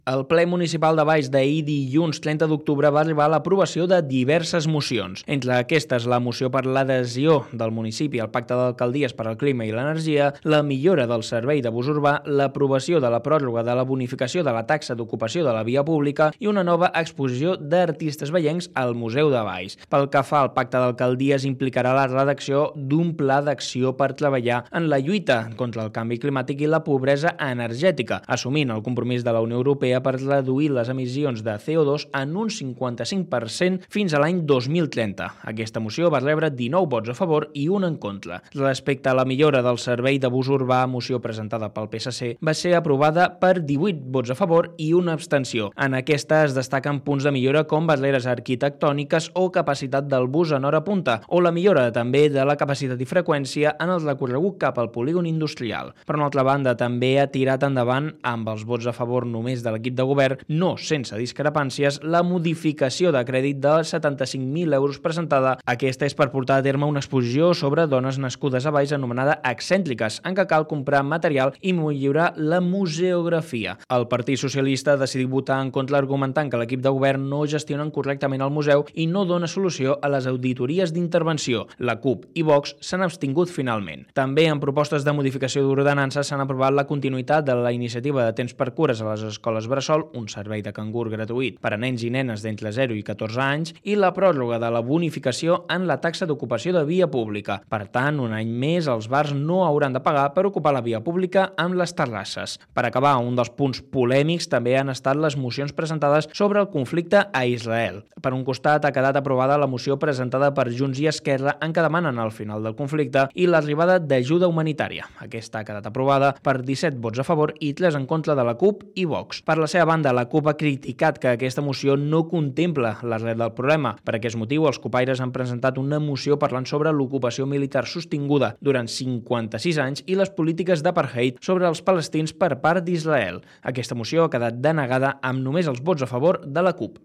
El ple municipal de Valls d'ahir dilluns 30 d'octubre va arribar a l'aprovació de diverses mocions. Entre aquestes, la moció per l'adhesió del municipi al Pacte d'Alcaldies per al Clima i l'Energia, la millora del servei de bus urbà, l'aprovació de la pròrroga de la bonificació de la taxa d'ocupació de la via pública i una nova exposició d'artistes vallencs al Museu de Valls. Pel que fa al Pacte d'Alcaldies, implicarà la redacció d'un pla d'acció per treballar en la lluita contra el canvi climàtic i la pobresa energètica, assumint el compromís de la Unió Europea per reduir les emissions de CO2 en un 55% fins a l'any 2030. Aquesta moció va rebre 19 vots a favor i un en contra. Respecte a la millora del servei de bus urbà, moció presentada pel PSC, va ser aprovada per 18 vots a favor i una abstenció. En aquesta es destaquen punts de millora com barreres arquitectòniques o capacitat del bus en hora punta, o la millora també de la capacitat i freqüència en el recorregut cap al polígon industrial. Per una altra banda, també ha tirat endavant, amb els vots a favor només de l'equip de govern, no sense discrepàncies, la modificació de crèdit de 75.000 euros presentada. Aquesta és per portar a terme una exposició sobre dones nascudes a Valls anomenada Excèntriques, en què cal comprar material i millorar la museografia. El Partit Socialista ha decidit votar en contra argumentant que l'equip de govern no gestionen correctament el museu i no dona solució a les auditories d'intervenció. La CUP i Vox s'han abstingut finalment. També en propostes de modificació d'ordenança s'han aprovat la continuïtat de la iniciativa de temps per cures a les escoles bressol, un servei de cangur gratuït per a nens i nenes d'entre 0 i 14 anys, i la pròrroga de la bonificació en la taxa d'ocupació de via pública. Per tant, un any més, els bars no hauran de pagar per ocupar la via pública amb les terrasses. Per acabar, un dels punts polèmics també han estat les mocions presentades sobre el conflicte a Israel. Per un costat, ha quedat aprovada la moció presentada per Junts i Esquerra en què demanen el final del conflicte i l'arribada d'ajuda humanitària. Aquesta ha quedat aprovada per 17 vots a favor i 3 en contra de la CUP i Vox. Per la seva banda, la CUP ha criticat que aquesta moció no contempla l'arrel del problema. Per aquest motiu, els copaires han presentat una moció parlant sobre l'ocupació militar sostinguda durant 56 anys i les polítiques d'apartheid sobre els palestins per part d'Israel. Aquesta moció ha quedat denegada amb només els vots a favor de la CUP.